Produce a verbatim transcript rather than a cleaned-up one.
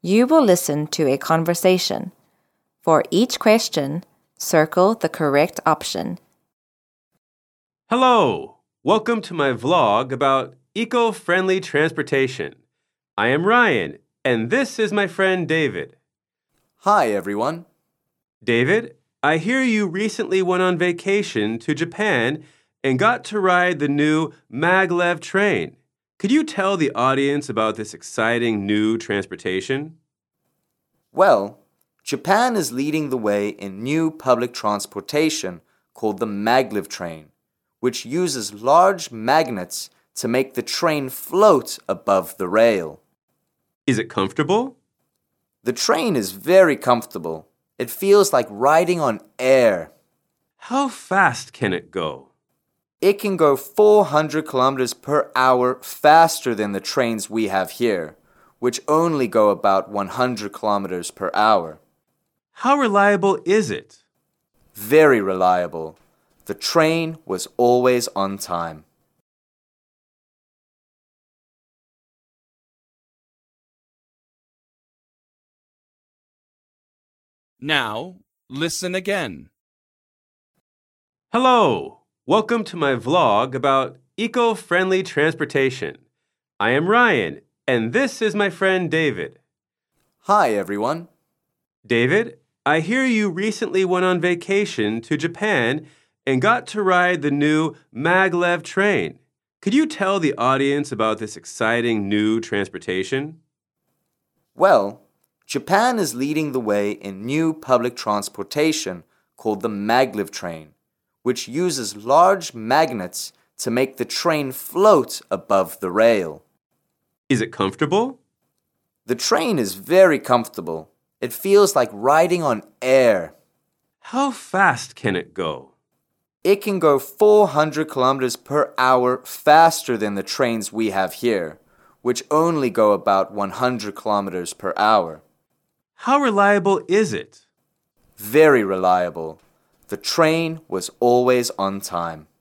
You will listen to a conversation. For each question, circle the correct option. Hello! Welcome to my vlog about eco-friendly transportation. I am Ryan, and this is my friend David. Hi, everyone. David, I hear you recently went on vacation to Japan and got to ride the new maglev train. Could you tell the audience about this exciting new transportation? Well, Japan is leading the way in new public transportation called the maglev train, which uses large magnets to make the train float above the rail. Is it comfortable? The train is very comfortable. It feels like riding on air. How fast can it go? It can go four hundred kilometers per hour faster than the trains we have here, which only go about one hundred kilometers per hour. How reliable is it? Very reliable. The train was always on time. Now, listen again. Hello! Welcome to my vlog about eco-friendly transportation. I am Ryan, and this is my friend David. Hi, everyone. David, I hear you recently went on vacation to Japan and got to ride the new maglev train. Could you tell the audience about this exciting new transportation? Well, Japan is leading the way in new public transportation called the maglev train, which uses large magnets to make the train float above the rail. Is it comfortable? The train is very comfortable. It feels like riding on air. How fast can it go? It can go four hundred kilometers per hour faster than the trains we have here, which only go about one hundred kilometers per hour. How reliable is it? Very reliable. The train was always on time.